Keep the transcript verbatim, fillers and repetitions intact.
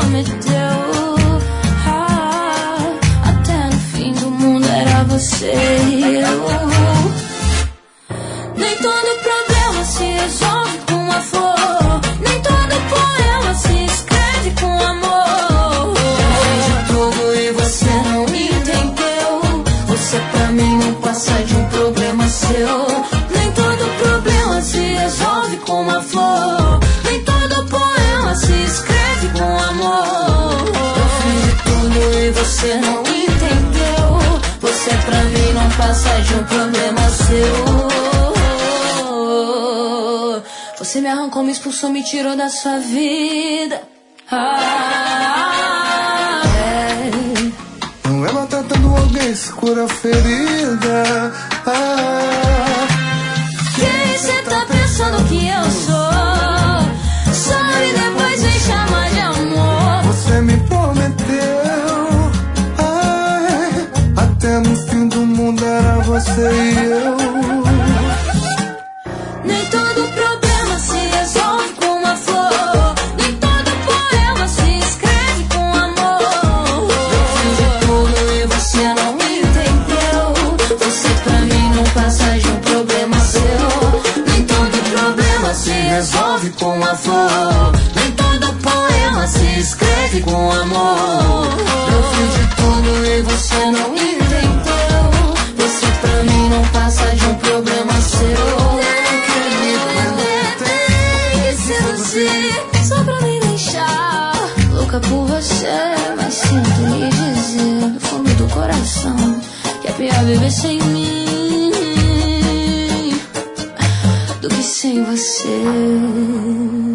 prometeu. Ah, até no fim do mundo era você e eu. Nem todo problema se resolve com uma flor, nem todo poema se escreve com amor. Eu fiz de tudo e você não entendeu. Você pra mim não passa de um problema seu. Nem todo problema se resolve com uma flor, nem todo poema se escreve com amor. Eu fiz de tudo e você não entendeu. Você pra mim não passa de um problema seu. Você me arrancou, me expulsou, me tirou da sua vida. Ah, é. Não é maltratando alguém, se cura a ferida. Ah, quem cê tá pensando que eu sou? Sabe, depois vem chamar de amor. Você me prometeu. Ai, até no fim do mundo era você e eu. Nem todo problema se resolve com uma flor, nem todo poema se escreve com amor. Eu fiz de tudo e você não entendeu. Você pra mim não passa de um problema seu. Nem todo problema se resolve com uma flor, nem todo poema se escreve com amor. Eu fiz de tudo e você não entendeu. Você pra mim não passa de um problema seu. Só pra me deixar louca por você, mas sinto lhe dizer no fundo do coração que é pior viver sem mim do que sem você.